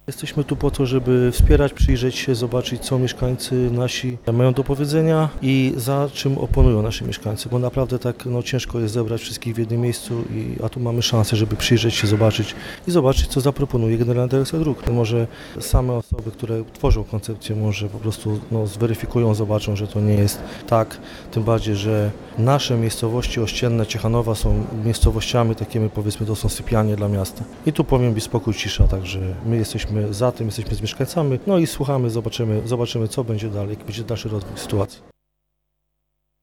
Jesteśmy tu po to, żeby wspierać, przyjrzeć się, zobaczyć, co mieszkańcy nasi mają do powiedzenia i za czym oponują nasi mieszkańcy, bo naprawdę tak ciężko jest zebrać wszystkich w jednym miejscu, a tu mamy szansę, żeby przyjrzeć się, zobaczyć, co zaproponuje Generalna Dyrekcja Dróg. Może same osoby, które tworzą koncepcję, może po prostu zweryfikują, zobaczą, że to nie jest tak, tym bardziej, że nasze miejscowości ościenne, Ciechanowa są miejscowościami takimi, powiedzmy, to są sypialnie dla miasta. I tu powinien być spokój, cisza, także my jesteśmy za tym, jesteśmy z mieszkańcami, i słuchamy, zobaczymy, co będzie dalej, jaki będzie dalszy rozwój sytuacji.